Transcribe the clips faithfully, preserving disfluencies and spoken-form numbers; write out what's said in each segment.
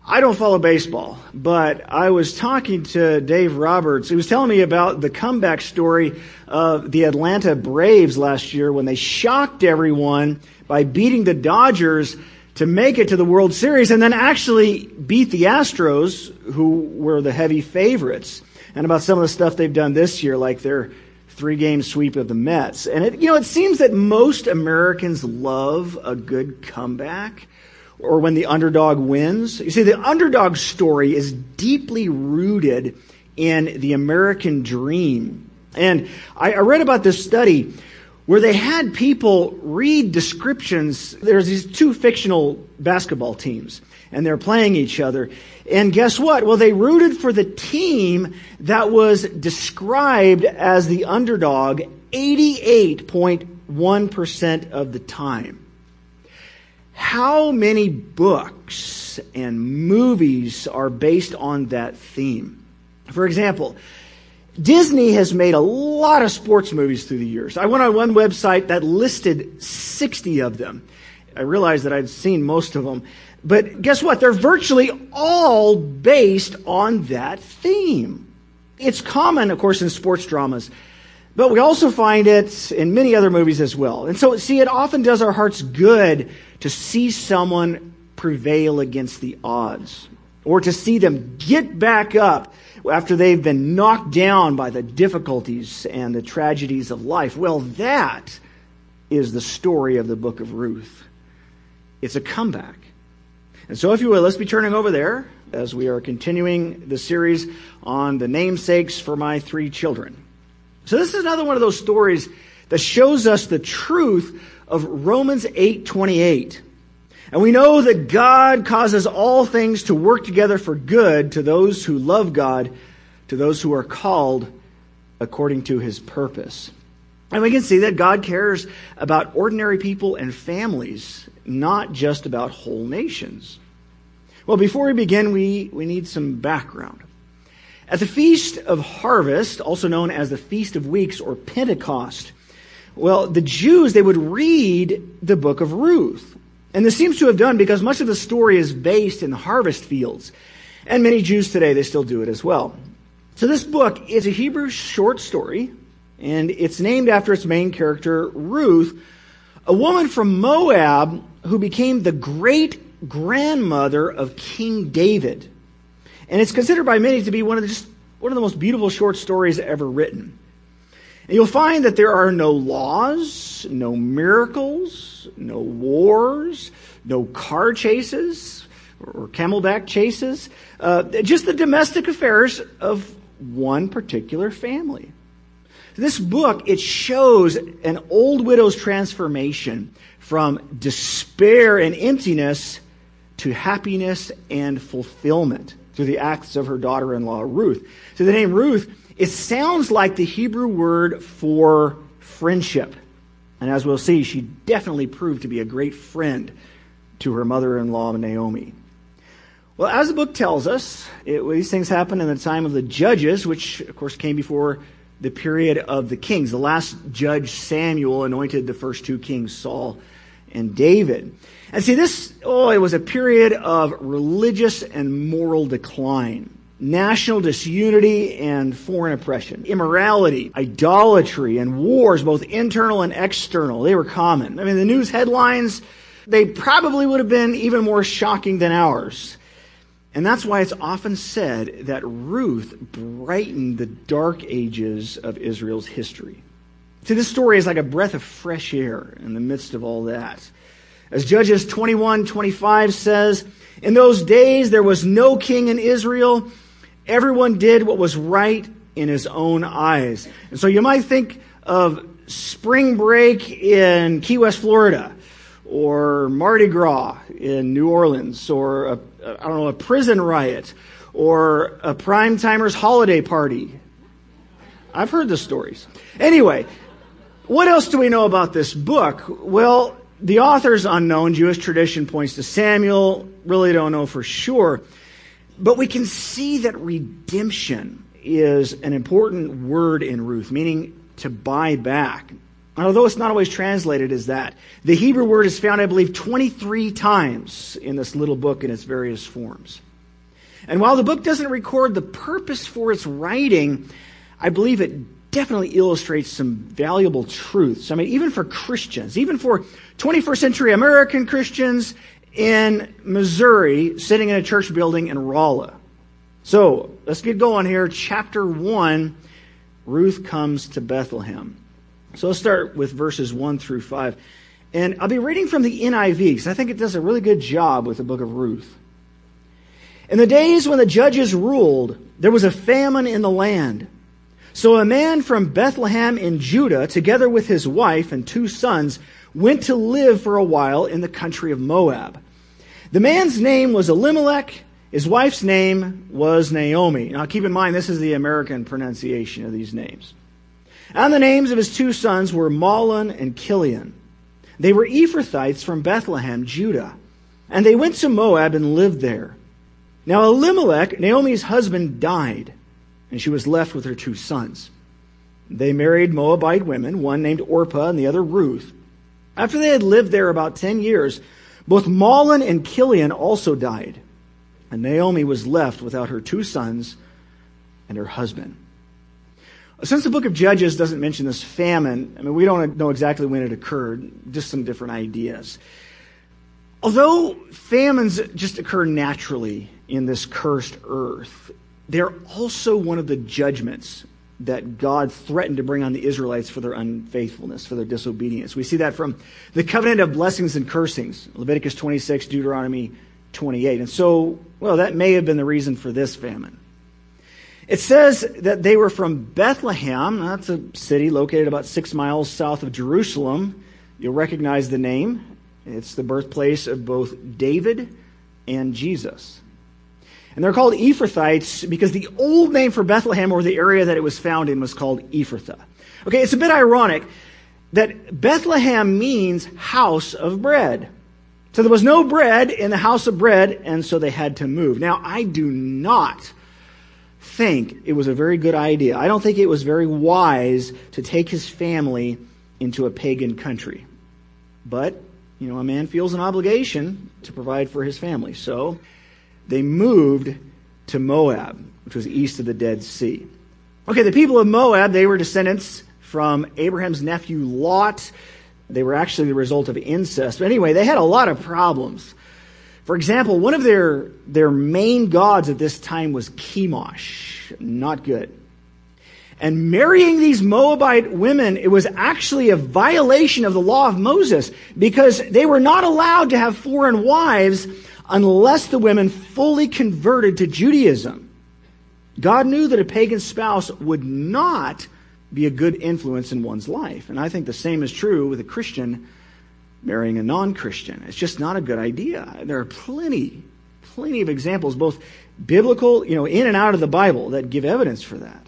I don't follow baseball, but I was talking to Dave Roberts. He was telling me about the comeback story of the Atlanta Braves last year when they shocked everyone by beating the Dodgers to make it to the World Series and then actually beat the Astros, who were the heavy favorites, and about some of the stuff they've done this year, like their three-game sweep of the Mets. And it, you know, it seems that most Americans love a good comeback, or when the underdog wins. You see, the underdog story is deeply rooted in the American dream. And I, I read about this study where they had people read descriptions. There's these two fictional basketball teams, and they're playing each other. And guess what? Well, they rooted for the team that was described as the underdog eighty-eight point one percent of the time. How many books and movies are based on that theme? For example, Disney has made a lot of sports movies through the years. I went on one website that listed sixty of them. I realized that I'd seen most of them. But guess what? They're virtually all based on that theme. It's common, of course, in sports dramas, but we also find it in many other movies as well. And so, see, it often does our hearts good to see someone prevail against the odds, or to see them get back up after they've been knocked down by the difficulties and the tragedies of life. Well, that is the story of the book of Ruth. It's a comeback. And so, if you will, let's be turning over there as we are continuing the series on the namesakes for my three children. So this is another one of those stories that shows us the truth of Romans eight twenty-eight. And we know that God causes all things to work together for good to those who love God, to those who are called according to His purpose. And we can see that God cares about ordinary people and families, not just about whole nations. Well, before we begin, we, we need some background. At the Feast of Harvest, also known as the Feast of Weeks or Pentecost, well, the Jews, they would read the book of Ruth. And this seems to have done because much of the story is based in the harvest fields. And many Jews today, they still do it as well. So this book is a Hebrew short story, and it's named after its main character, Ruth, a woman from Moab who became the great-grandmother of King David. And it's considered by many to be one of the, just one of the most beautiful short stories ever written. And you'll find that there are no laws, no miracles, no wars, no car chases or camelback chases, uh, just the domestic affairs of one particular family. This book, it shows an old widow's transformation from despair and emptiness to happiness and fulfillment through the acts of her daughter-in-law, Ruth. So the name Ruth, it sounds like the Hebrew word for friendship. And as we'll see, she definitely proved to be a great friend to her mother-in-law, Naomi. Well, as the book tells us, it, these things happened in the time of the judges, which, of course, came before the period of the kings. The last judge, Samuel, anointed the first two kings, Saul and David. And see, this, oh, it was a period of religious and moral decline, national disunity and foreign oppression, immorality, idolatry, and wars, both internal and external. They were common. I mean, the news headlines, they probably would have been even more shocking than ours. And that's why it's often said that Ruth brightened the dark ages of Israel's history. See, this story is like a breath of fresh air in the midst of all that. As Judges twenty-one twenty-five says, in those days there was no king in Israel. Everyone did what was right in his own eyes. And so you might think of spring break in Key West, Florida, or Mardi Gras in New Orleans, or a, I don't know, a prison riot, or a prime timers holiday party. I've heard the stories. Anyway, what else do we know about this book? Well, the author's unknown. Jewish tradition points to Samuel. Really don't know for sure. But we can see that redemption is an important word in Ruth, meaning to buy back. And although it's not always translated as that, the Hebrew word is found, I believe, twenty-three times in this little book in its various forms. And while the book doesn't record the purpose for its writing, I believe it definitely illustrates some valuable truths. I mean, even for Christians, even for twenty-first century American Christians in Missouri, sitting in a church building in Rolla. So, let's get going here. Chapter one, Ruth comes to Bethlehem. So let's start with verses one through five. And I'll be reading from the N I V, because I think it does a really good job with the book of Ruth. In the days when the judges ruled, there was a famine in the land. So a man from Bethlehem in Judah, together with his wife and two sons, went to live for a while in the country of Moab. The man's name was Elimelech. His wife's name was Naomi. Now keep in mind, this is the American pronunciation of these names. And the names of his two sons were Mahlon and Kilion. They were Ephrathites from Bethlehem, Judah. And they went to Moab and lived there. Now Elimelech, Naomi's husband, died, and she was left with her two sons. They married Moabite women, one named Orpah and the other Ruth. After they had lived there about ten years, both Mahlon and Kilion also died. And Naomi was left without her two sons and her husband. Since the book of Judges doesn't mention this famine, I mean, we don't know exactly when it occurred, just some different ideas. Although famines just occur naturally in this cursed earth, they're also one of the judgments that God threatened to bring on the Israelites for their unfaithfulness, for their disobedience. We see that from the covenant of blessings and cursings, Leviticus twenty-six, Deuteronomy twenty-eight. And so, well, that may have been the reason for this famine. It says that they were from Bethlehem. That's a city located about six miles south of Jerusalem. You'll recognize the name. It's the birthplace of both David and Jesus. And they're called Ephrathites because the old name for Bethlehem, or the area that it was found in, was called Ephrathah. Okay, it's a bit ironic that Bethlehem means house of bread. So there was no bread in the house of bread, and so they had to move. Now, I do not think it was a very good idea. I don't think it was very wise to take his family into a pagan country. But, you know, a man feels an obligation to provide for his family. So they moved to Moab, which was east of the Dead Sea. Okay, the people of Moab, they were descendants from Abraham's nephew Lot. They were actually the result of incest. But anyway, they had a lot of problems. For example, one of their, their main gods at this time was Chemosh. Not good. And marrying these Moabite women, it was actually a violation of the law of Moses, because they were not allowed to have foreign wives unless the women fully converted to Judaism. God knew that a pagan spouse would not be a good influence in one's life. And I think the same is true with a Christian marrying a non-Christian. It's just not a good idea. There are plenty, plenty of examples, both biblical, you know, in and out of the Bible, that give evidence for that.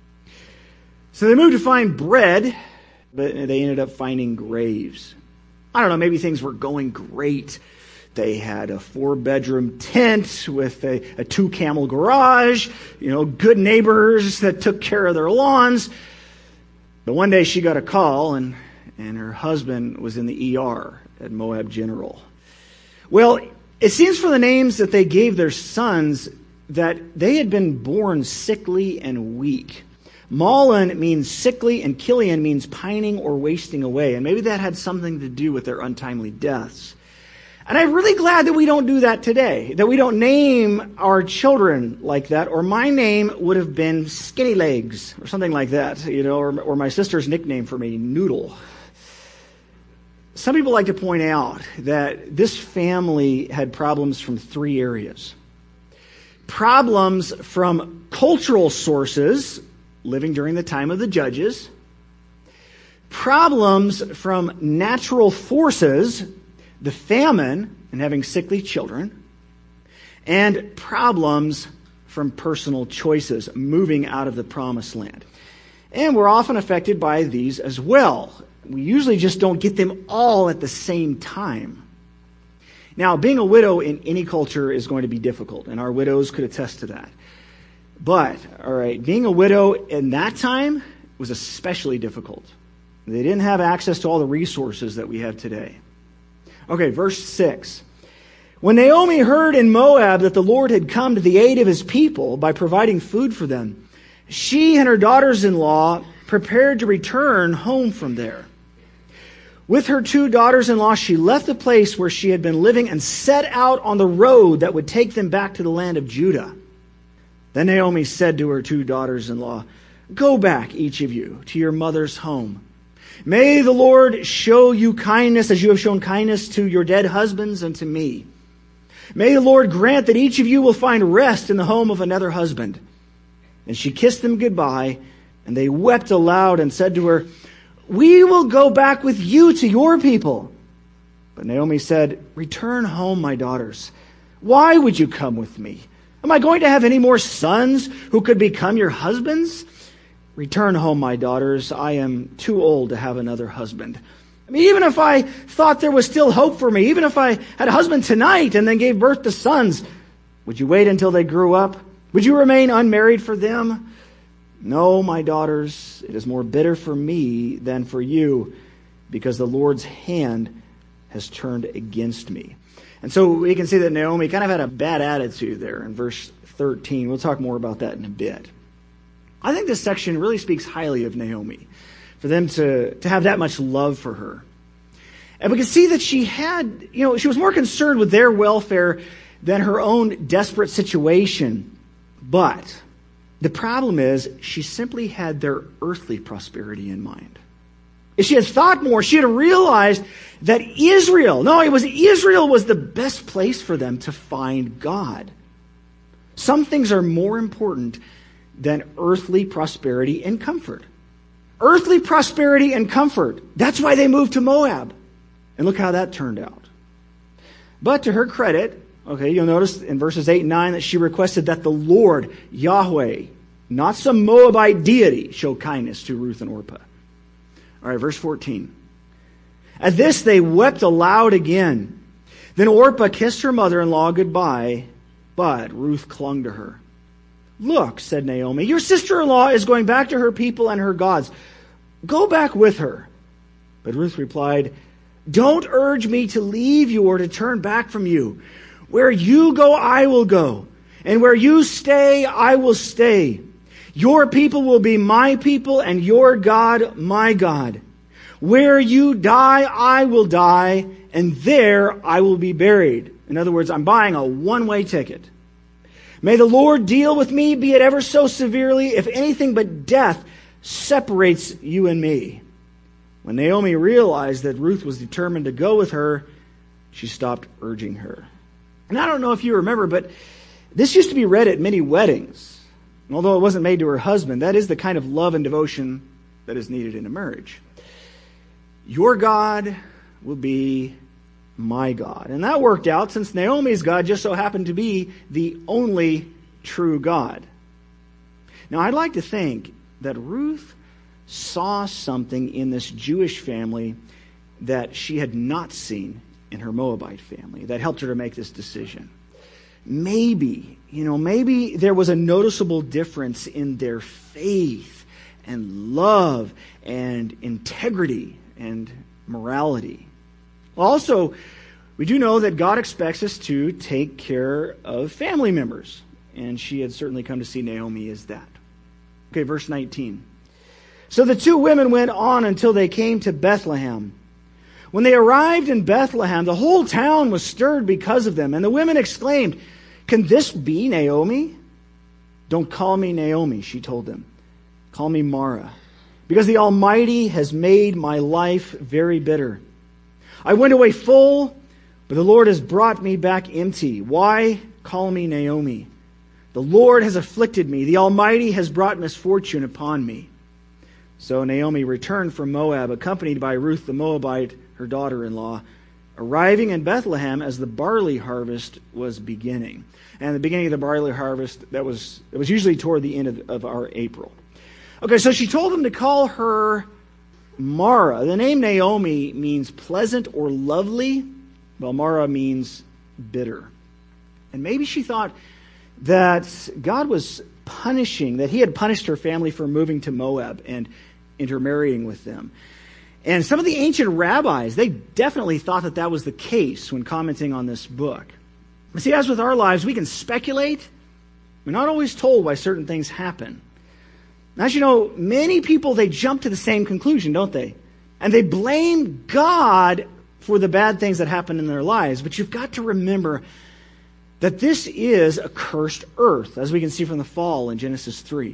So they moved to find bread, but they ended up finding graves. I don't know, maybe things were going great. They had a four-bedroom tent with a, a two-camel garage, you know, good neighbors that took care of their lawns. But one day she got a call, and, and her husband was in the E R at Moab General. Well, it seems from the names that they gave their sons that they had been born sickly and weak. Mahlon means sickly, and Kilion means pining or wasting away. And maybe that had something to do with their untimely deaths. And I'm really glad that we don't do that today, that we don't name our children like that, or my name would have been Skinny Legs, or something like that, you know, or, or my sister's nickname for me, Noodle. Some people like to point out that this family had problems from three areas. Problems from cultural sources, living during the time of the judges. Problems from natural forces, the famine and having sickly children. And problems from personal choices, moving out of the promised land. And we're often affected by these as well. We usually just don't get them all at the same time. Now, being a widow in any culture is going to be difficult, and our widows could attest to that. But, all right, being a widow in that time was especially difficult. They didn't have access to all the resources that we have today. Okay, verse six. When Naomi heard in Moab that the Lord had come to the aid of his people by providing food for them, she and her daughters-in-law prepared to return home from there. With her two daughters-in-law, she left the place where she had been living and set out on the road that would take them back to the land of Judah. Then Naomi said to her two daughters-in-law, "Go back, each of you, to your mother's home. May the Lord show you kindness as you have shown kindness to your dead husbands and to me. May the Lord grant that each of you will find rest in the home of another husband." And she kissed them goodbye, and they wept aloud and said to her, "We will go back with you to your people." But Naomi said, "Return home, my daughters. Why would you come with me? Am I going to have any more sons who could become your husbands? Return home, my daughters. I am too old to have another husband. I mean, even if I thought there was still hope for me, even if I had a husband tonight and then gave birth to sons, would you wait until they grew up? Would you remain unmarried for them? No, my daughters, it is more bitter for me than for you, because the Lord's hand has turned against me." And so we can see that Naomi kind of had a bad attitude there in verse thirteen. We'll talk more about that in a bit. I think this section really speaks highly of Naomi, for them to, to have that much love for her. And we can see that she had, you know, she was more concerned with their welfare than her own desperate situation. But the problem is she simply had their earthly prosperity in mind. If she had thought more, she had realized that Israel, no, it was Israel was the best place for them to find God. Some things are more important than earthly prosperity and comfort. Earthly prosperity and comfort. That's why they moved to Moab. And look how that turned out. But to her credit, okay, you'll notice in verses eight and nine that she requested that the Lord, Yahweh, not some Moabite deity, show kindness to Ruth and Orpah. All right, verse fourteen. At this they wept aloud again. Then Orpah kissed her mother-in-law goodbye, but Ruth clung to her. "Look," said Naomi, "your sister-in-law is going back to her people and her gods. Go back with her." But Ruth replied, "Don't urge me to leave you or to turn back from you. Where you go, I will go. And where you stay, I will stay. Your people will be my people and your God, my God. Where you die, I will die, and there I will be buried." In other words, I'm buying a one-way ticket. "May the Lord deal with me, be it ever so severely, if anything but death separates you and me." When Naomi realized that Ruth was determined to go with her, she stopped urging her. And I don't know if you remember, but this used to be read at many weddings. And although it wasn't made to her husband, that is the kind of love and devotion that is needed in a marriage. Your God will be my God. And that worked out since Naomi's God just so happened to be the only true God. Now, I'd like to think that Ruth saw something in this Jewish family that she had not seen in her Moabite family that helped her to make this decision. Maybe, you know, maybe there was a noticeable difference in their faith and love and integrity and morality. Also, we do know that God expects us to take care of family members, and she had certainly come to see Naomi as that. Okay, verse nineteen. So the two women went on until they came to Bethlehem. When they arrived in Bethlehem, the whole town was stirred because of them, and the women exclaimed, "Can this be Naomi?" "Don't call me Naomi," she told them. "Call me Mara, because the Almighty has made my life very bitter. I went away full, but the Lord has brought me back empty. Why call me Naomi? The Lord has afflicted me. The Almighty has brought misfortune upon me." So Naomi returned from Moab, accompanied by Ruth the Moabite, her daughter-in-law, arriving in Bethlehem as the barley harvest was beginning. And the beginning of the barley harvest, that was it was usually toward the end of, of our April. Okay, so she told them to call her Mara. The name Naomi means pleasant or lovely, while Mara means bitter. And maybe she thought that God was punishing, that he had punished her family for moving to Moab and intermarrying with them. And some of the ancient rabbis, they definitely thought that that was the case when commenting on this book. See, as with our lives, we can speculate. We're not always told why certain things happen. As you know, many people, they jump to the same conclusion, don't they? And they blame God for the bad things that happen in their lives. But you've got to remember that this is a cursed earth, as we can see from the fall in Genesis three.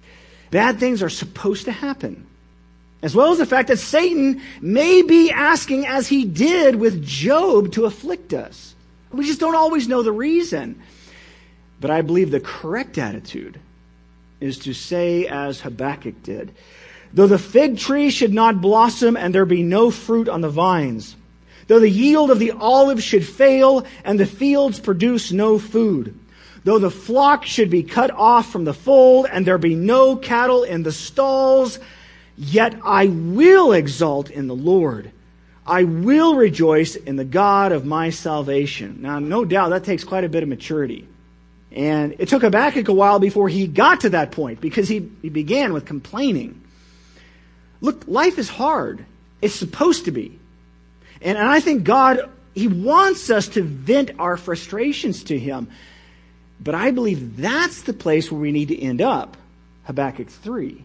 Bad things are supposed to happen. As well as the fact that Satan may be asking, as he did with Job, to afflict us. We just don't always know the reason. But I believe the correct attitude is to say as Habakkuk did, though the fig tree should not blossom and there be no fruit on the vines, though the yield of the olive should fail and the fields produce no food, though the flock should be cut off from the fold and there be no cattle in the stalls, yet I will exult in the Lord. I will rejoice in the God of my salvation. Now, no doubt that takes quite a bit of maturity. And it took Habakkuk a while before he got to that point, because he, he began with complaining. Look, life is hard. It's supposed to be. And, and I think God, He wants us to vent our frustrations to Him. But I believe that's the place where we need to end up. Habakkuk three.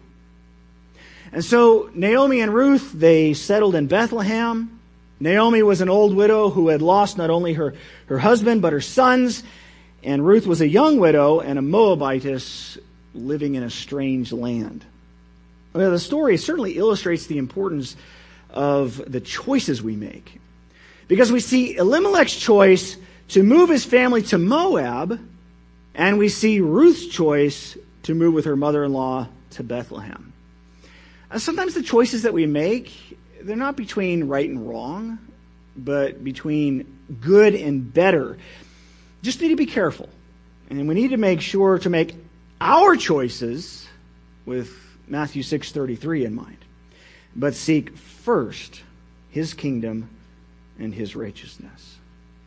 And so Naomi and Ruth, they settled in Bethlehem. Naomi was an old widow who had lost not only her, her husband, but her sons. And Ruth was a young widow and a Moabitess living in a strange land. Well, the story certainly illustrates the importance of the choices we make. Because we see Elimelech's choice to move his family to Moab, and we see Ruth's choice to move with her mother-in-law to Bethlehem. And sometimes the choices that we make, they're not between right and wrong, but between good and better. Just need to be careful. And we need to make sure to make our choices with Matthew six thirty-three in mind. But seek first His kingdom and His righteousness.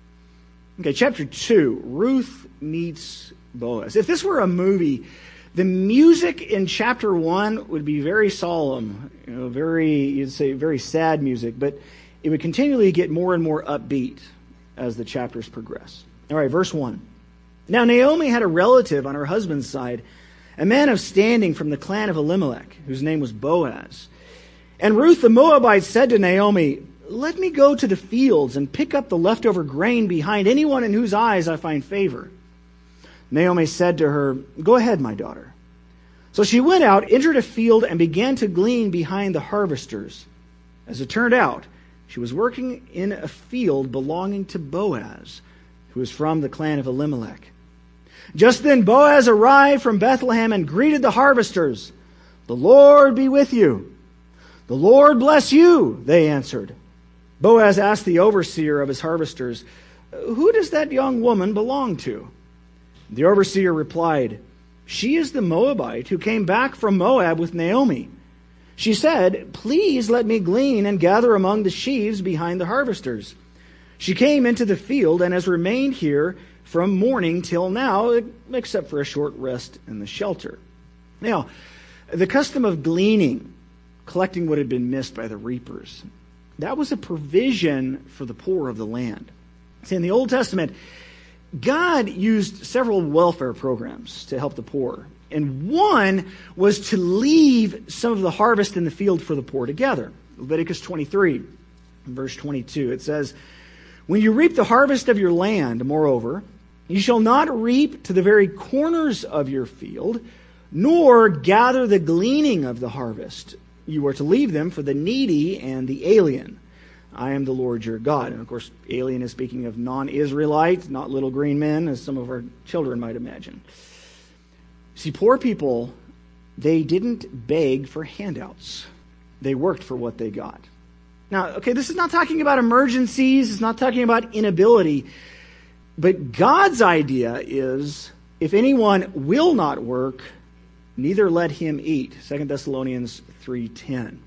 Okay, chapter two, Ruth meets Boaz. If this were a movie, the music in chapter one would be very solemn, you know, very, you'd say very sad music, but it would continually get more and more upbeat as the chapters progress. All right, verse one. Now Naomi had a relative on her husband's side, a man of standing from the clan of Elimelech, whose name was Boaz. And Ruth the Moabite said to Naomi, "Let me go to the fields and pick up the leftover grain behind anyone in whose eyes I find favor." Naomi said to her, "Go ahead, my daughter." So she went out, entered a field, and began to glean behind the harvesters. As it turned out, she was working in a field belonging to Boaz, who was from the clan of Elimelech. Just then Boaz arrived from Bethlehem and greeted the harvesters. "The Lord be with you." "The Lord bless you," they answered. Boaz asked the overseer of his harvesters, "Who does that young woman belong to?" The overseer replied, "She is the Moabite who came back from Moab with Naomi. She said, 'Please let me glean and gather among the sheaves behind the harvesters.' She came into the field and has remained here from morning till now, except for a short rest in the shelter." Now, the custom of gleaning, collecting what had been missed by the reapers, that was a provision for the poor of the land. See, in the Old Testament, God used several welfare programs to help the poor. And one was to leave some of the harvest in the field for the poor together. Leviticus twenty-three, verse twenty-two, it says, "When you reap the harvest of your land, moreover, you shall not reap to the very corners of your field, nor gather the gleaning of the harvest. You are to leave them for the needy and the alien. I am the Lord your God." And of course, alien is speaking of non-Israelites, not little green men, as some of our children might imagine. See, poor people, they didn't beg for handouts. They worked for what they got. Now, okay, this is not talking about emergencies. It's not talking about inability. But God's idea is, if anyone will not work, neither let him eat. Second Thessalonians three ten.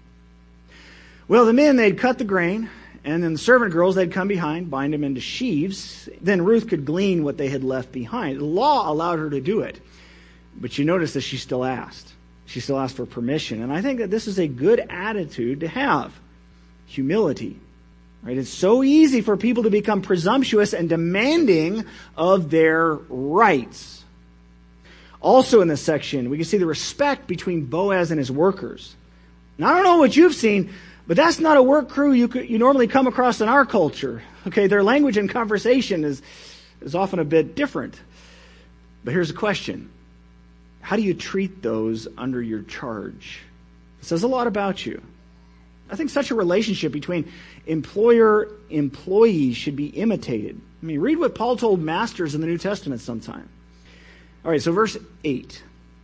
Well, the men, they'd cut the grain, and then the servant girls, they'd come behind, bind them into sheaves. Then Ruth could glean what they had left behind. The law allowed her to do it. But you notice that she still asked. She still asked for permission. And I think that this is a good attitude to have. Humility. Right? It's so easy for people to become presumptuous and demanding of their rights. Also in this section, we can see the respect between Boaz and his workers. Now, I don't know what you've seen, but that's not a work crew you could, you normally come across in our culture. Okay, their language and conversation is, is often a bit different. But here's a question. How do you treat those under your charge? It says a lot about you. I think such a relationship between employer-employee should be imitated. I mean, read what Paul told masters in the New Testament sometime. All right, so verse eight.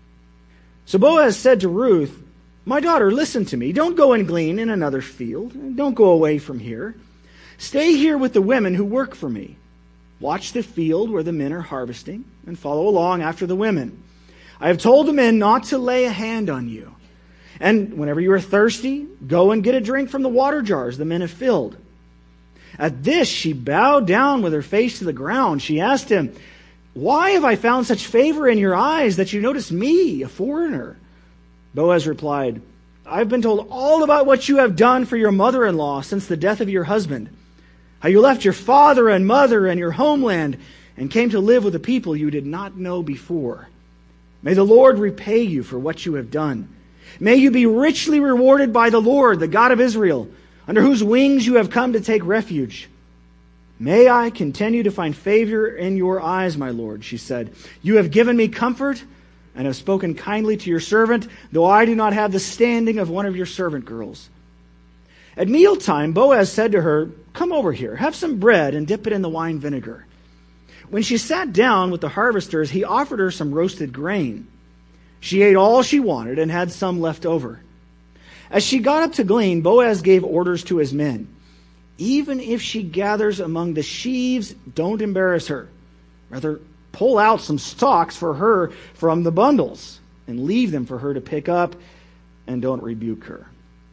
So Boaz said to Ruth, "My daughter, listen to me. Don't go and glean in another field. Don't go away from here. Stay here with the women who work for me. Watch the field where the men are harvesting and follow along after the women. I have told the men not to lay a hand on you. And whenever you are thirsty, go and get a drink from the water jars the men have filled." At this, she bowed down with her face to the ground. She asked him, "Why have I found such favor in your eyes that you notice me, a foreigner?" Boaz replied, "I've been told all about what you have done for your mother-in-law since the death of your husband, how you left your father and mother and your homeland and came to live with a people you did not know before. May the Lord repay you for what you have done. May you be richly rewarded by the Lord, the God of Israel, under whose wings you have come to take refuge. May I continue to find favor in your eyes, my Lord," she said. "You have given me comfort and have spoken kindly to your servant, though I do not have the standing of one of your servant girls." At mealtime, Boaz said to her, "Come over here, have some bread and dip it in the wine vinegar." When she sat down with the harvesters, he offered her some roasted grain. She ate all she wanted and had some left over. As she got up to glean, Boaz gave orders to his men. "Even if she gathers among the sheaves, don't embarrass her. Rather, pull out some stalks for her from the bundles and leave them for her to pick up, and don't rebuke her."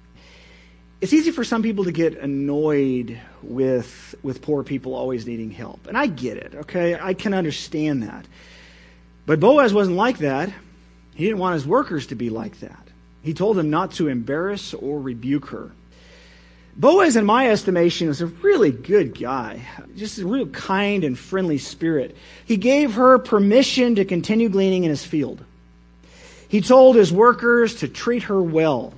It's easy for some people to get annoyed with, with poor people always needing help. And I get it, okay? I can understand that. But Boaz wasn't like that. He didn't want his workers to be like that. He told them not to embarrass or rebuke her. Boaz, in my estimation, is a really good guy. Just a real kind and friendly spirit. He gave her permission to continue gleaning in his field. He told his workers to treat her well.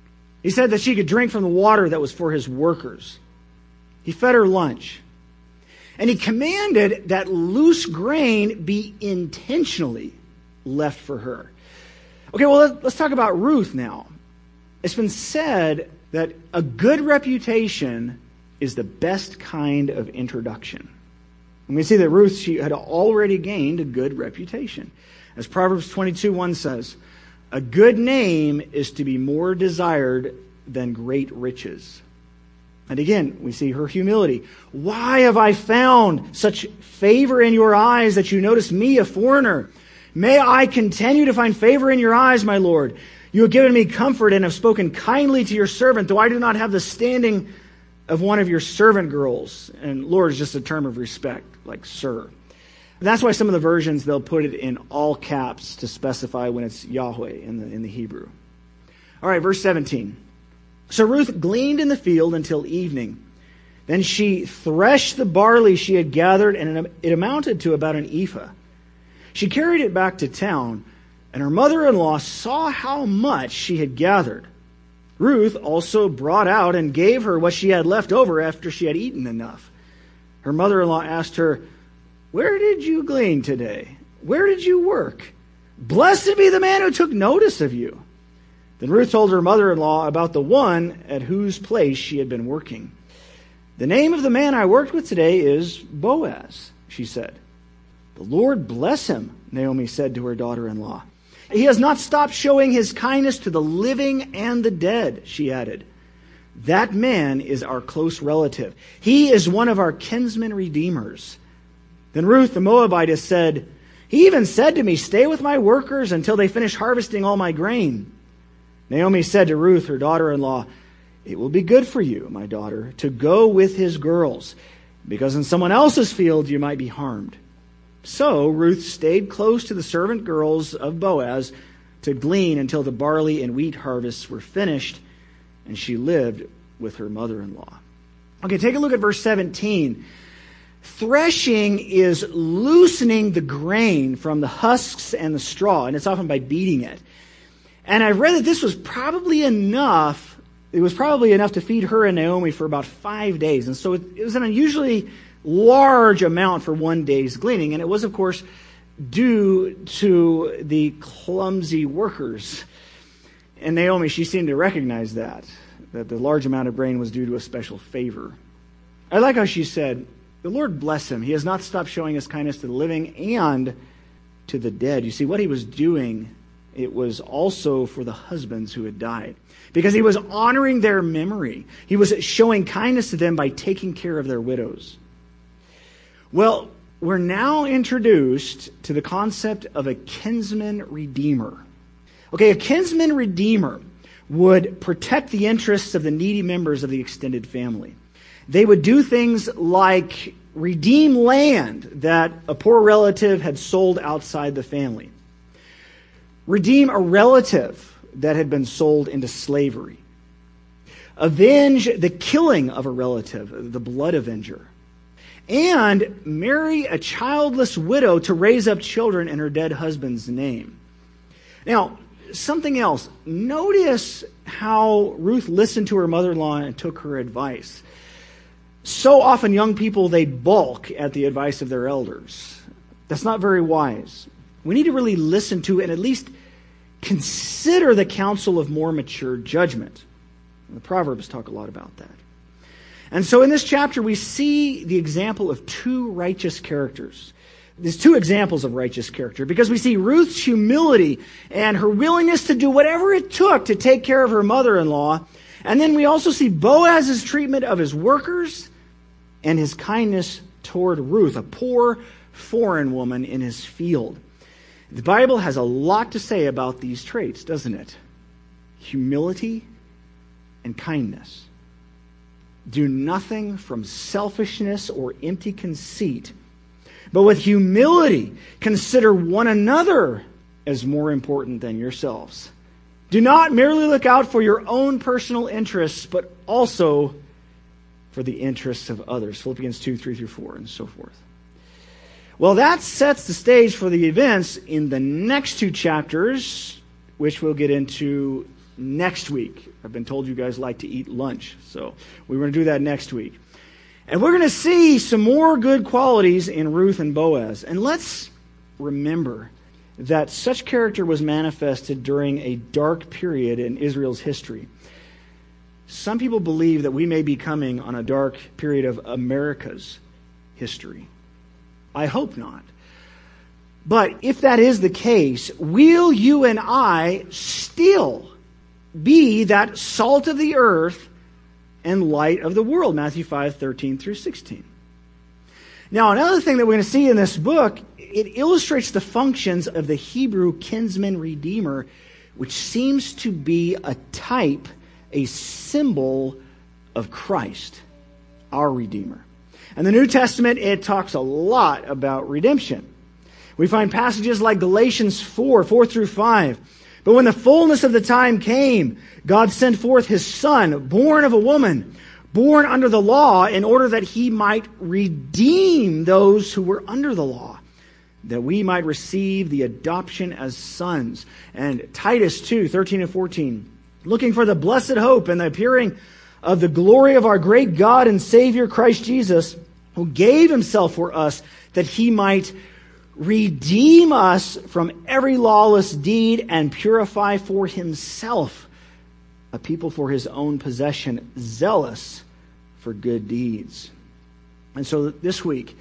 He said that she could drink from the water that was for his workers. He fed her lunch. And he commanded that loose grain be intentionally left for her. Okay, well, let's talk about Ruth now. It's been said that a good reputation is the best kind of introduction. And we see that Ruth, she had already gained a good reputation. As Proverbs twenty-two one says, "A good name is to be more desired than great riches." And again, we see her humility. "Why have I found such favor in your eyes that you notice me, a foreigner? May I continue to find favor in your eyes, my Lord. You have given me comfort and have spoken kindly to your servant, though I do not have the standing of one of your servant girls." And Lord is just a term of respect, like sir. And that's why some of the versions, they'll put it in all caps to specify when it's Yahweh in the, in the Hebrew. All right, verse seventeen. "So Ruth gleaned in the field until evening. Then she threshed the barley she had gathered, and it amounted to about an ephah. She carried it back to town, and her mother-in-law saw how much she had gathered. Ruth also brought out and gave her what she had left over after she had eaten enough. Her mother-in-law asked her, 'Where did you glean today? Where did you work? Blessed be the man who took notice of you.' Then Ruth told her mother-in-law about the one at whose place she had been working. 'The name of the man I worked with today is Boaz,' she said. 'The Lord bless him,' Naomi said to her daughter-in-law. 'He has not stopped showing his kindness to the living and the dead,' she added. 'That man is our close relative. He is one of our kinsman redeemers.' Then Ruth the Moabitess said, 'He even said to me, stay with my workers until they finish harvesting all my grain.' Naomi said to Ruth, her daughter-in-law, 'It will be good for you, my daughter, to go with his girls, because in someone else's field you might be harmed.' So Ruth stayed close to the servant girls of Boaz to glean until the barley and wheat harvests were finished, and she lived with her mother-in-law." Okay, take a look at verse seventeen. Threshing is loosening the grain from the husks and the straw, and it's often by beating it. And I've read that this was probably enough, it was probably enough to feed her and Naomi for about five days. And so it, it was an unusually large amount for one day's gleaning, and it was, of course, due to the clumsy workers. And Naomi, she seemed to recognize that, that the large amount of grain was due to a special favor. I like how she said, "The Lord bless him. He has not stopped showing his kindness to the living and to the dead." You see, what he was doing, it was also for the husbands who had died, because he was honoring their memory. He was showing kindness to them by taking care of their widows. Well, we're now introduced to the concept of a kinsman redeemer. Okay, a kinsman redeemer would protect the interests of the needy members of the extended family. They would do things like redeem land that a poor relative had sold outside the family. Redeem a relative that had been sold into slavery. Avenge the killing of a relative, the blood avenger. And marry a childless widow to raise up children in her dead husband's name. Now, something else. Notice how Ruth listened to her mother-in-law and took her advice. So often young people, they balk at the advice of their elders. That's not very wise. We need to really listen to and at least consider the counsel of more mature judgment. The Proverbs talk a lot about that. And so in this chapter, we see the example of two righteous characters. There's two examples of righteous character, because we see Ruth's humility and her willingness to do whatever it took to take care of her mother-in-law. And then we also see Boaz's treatment of his workers and his kindness toward Ruth, a poor foreign woman in his field. The Bible has a lot to say about these traits, doesn't it? Humility and kindness. Do nothing from selfishness or empty conceit, but with humility consider one another as more important than yourselves. Do not merely look out for your own personal interests, but also for the interests of others. Philippians two, three through four, and so forth. Well, that sets the stage for the events in the next two chapters, which we'll get into next week. I've been told you guys like to eat lunch, so we're going to do that next week. And we're going to see some more good qualities in Ruth and Boaz. And let's remember that such character was manifested during a dark period in Israel's history. Some people believe that we may be coming on a dark period of America's history. I hope not. But if that is the case, will you and I still be that salt of the earth and light of the world? Matthew five, thirteen through sixteen. Now, another thing that we're going to see in this book, it illustrates the functions of the Hebrew kinsman redeemer, which seems to be a type, a symbol of Christ, our Redeemer. In the New Testament, it talks a lot about redemption. We find passages like Galatians four, four through five. But when the fullness of the time came, God sent forth his Son, born of a woman, born under the law, in order that he might redeem those who were under the law, that we might receive the adoption as sons. And Titus two, thirteen and fourteen, looking for the blessed hope and the appearing of the glory of our great God and Savior Christ Jesus, who gave himself for us that he might redeem us from every lawless deed and purify for himself a people for his own possession, zealous for good deeds. And so this week,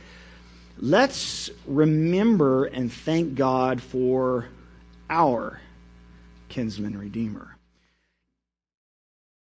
let's remember and thank God for our kinsman redeemer.